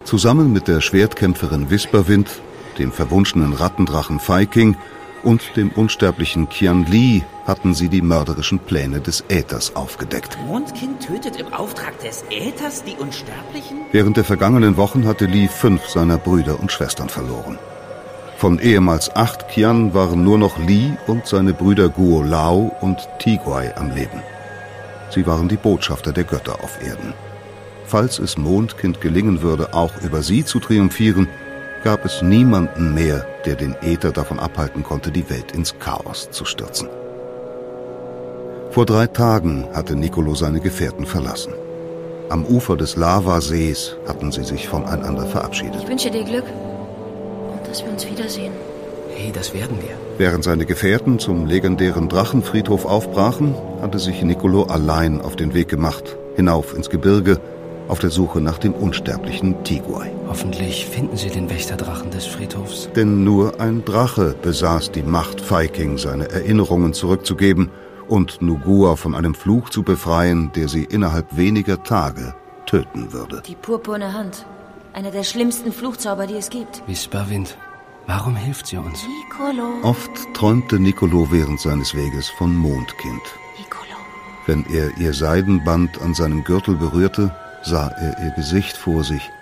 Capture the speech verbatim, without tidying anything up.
Zusammen mit der Schwertkämpferin Wisperwind, dem verwunschenen Rattendrachen Viking und dem unsterblichen Qian Li hatten sie die mörderischen Pläne des Äthers aufgedeckt. Mondkind tötet im Auftrag des Äthers die Unsterblichen? Während der vergangenen Wochen hatte Li fünf seiner Brüder und Schwestern verloren. Von ehemals acht Qian waren nur noch Li und seine Brüder Guo Lao und Tiguai am Leben. Sie waren die Botschafter der Götter auf Erden. Falls es Mondkind gelingen würde, auch über sie zu triumphieren, gab es niemanden mehr, der den Äther davon abhalten konnte, die Welt ins Chaos zu stürzen. Vor drei Tagen hatte Nicolo seine Gefährten verlassen. Am Ufer des Lavasees hatten sie sich voneinander verabschiedet. Ich wünsche dir Glück und dass wir uns wiedersehen. Hey, das werden wir. Während seine Gefährten zum legendären Drachenfriedhof aufbrachen, hatte sich Nicolo allein auf den Weg gemacht, hinauf ins Gebirge, auf der Suche nach dem unsterblichen Tiguai. Hoffentlich finden sie den Wächterdrachen des Friedhofs. Denn nur ein Drache besaß die Macht, Viking seine Erinnerungen zurückzugeben und Nugua von einem Fluch zu befreien, der sie innerhalb weniger Tage töten würde. Die purpurne Hand. Einer der schlimmsten Fluchzauber, die es gibt. Wisperwind, warum hilft sie uns? Nicolo. Oft träumte Nicolo während seines Weges von Mondkind. Nicolo. Wenn er ihr Seidenband an seinem Gürtel berührte, sah er ihr Gesicht vor sich